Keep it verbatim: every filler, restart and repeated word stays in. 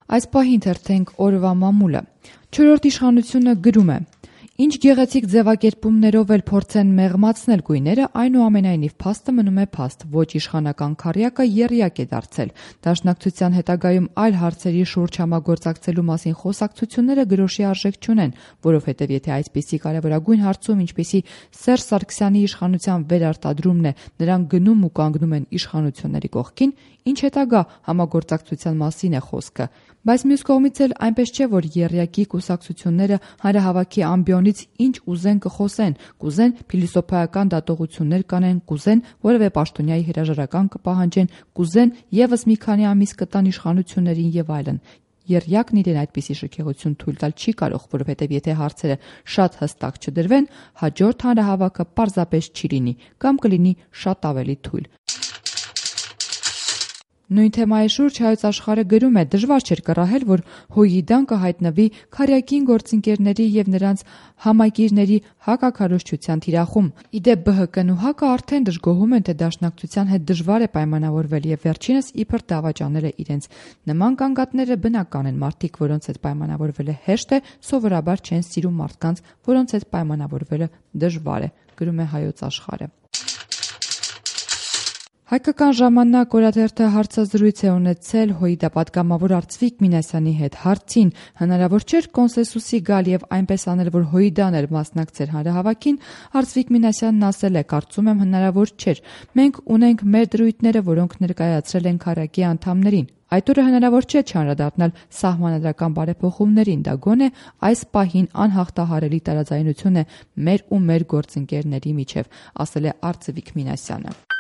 Այս պահին թերթենք օրվա մամուլը։ Չորրորդ իշխանությունը գրում է. Ինչ գեղեցիկ ձևակերպումներով էլ փորձեն մեղմացնել գույները, այնուամենայնիվ փաստը մնում է փաստ, ոչ իշխանական քառյակը եռյակ է դարձել։ Դաշնակցության հետագայում այլ հարցերի շուրջ համագործակցելու մասին խոսակցությունները գրոշի արժեք չունեն, որովհետև եթե այսպիսի կարևորագույն հարցում, ինչպիսի Սերժ Սարգսյանի իշխանության վերարտադրումն է, նրանք գնում ու կանգնում են իշխանությունների կողքին, ինչ հետագա համագործակցության մասին է խոսքը։ Բայց մյուս կողմից էլ այնպես չէ, որ եռյակի կուսակցությունները հանրահավաքի ամբիոնից ինչ ուզեն կխոսեն, կուզեն փիլիսոփայական դատողություններ կանեն, կուզեն որևէ պաշտոնյայի հրաժարական կպահանջեն, կուզեն եւս մի քանի ամիս կտան իշխանություններին եւ այլն։ Եռյակն իրեն այդպիսի շքեղություն թույլ տալ չի կարող, որովհետև եթե հարցերը շատ հստակ չդրվեն, հաջորդ հանրահավաքը պարզապես չի լինի կամ կլինի շատ ավելի թույլ։ Նույն թեմայի շուրջ Հայոց Աշխարհը գրում է. դժվար չէր կռահել, որ Հույիդան կհայտնվի քարյակին գործընկերների եւ նրանց համակիրների հակաքարոզչության թիրախում։ Իդեպ Բ Հ Կն ու ՀԱԿ-ը արդեն դժգոհում են, թե դաշնակցության հետ դժվար է պայմանավորվել եւ վերջինս իբր դավաճանել է իրենց։ Նման կանգատները բնական են, մարդիկ, որոնց հետ պայմանավորվելը հեշտ է, սովորաբար չեն սիրում մարդկանց, որոնց հետ պայմանավորվելը դժվար է, գրում է Հայոց Աշխարհը։ Հայկական ժամանակ օրաթերթը հարցազրույց է ունեցել Հույիդա պատգամավոր Արծվիկ Մինասյանի հետ։ Հարցին հնարավոր չէր կոնսենսուսի գալ եւ այնպես անել, որ Հույիդան էլ մասնակցեր հանրահավաքին, Արծվիկ Մինասյանն ասել է. կարծում եմ հնարավոր չէր։ Մենք ունենք մեր դրույթները, որոնք ներկայացրել են քարյակի անդամներին։ Այդ օրը հնարավոր չէ չանդրադառնալ սահմանադրական բարեփոխումներին, դա գոնե այս պահին անհաղթահարելի տարաձայնություն է մեր ու մեր գործընկերների միջև, ասել է Արծվիկ Մինասյանը։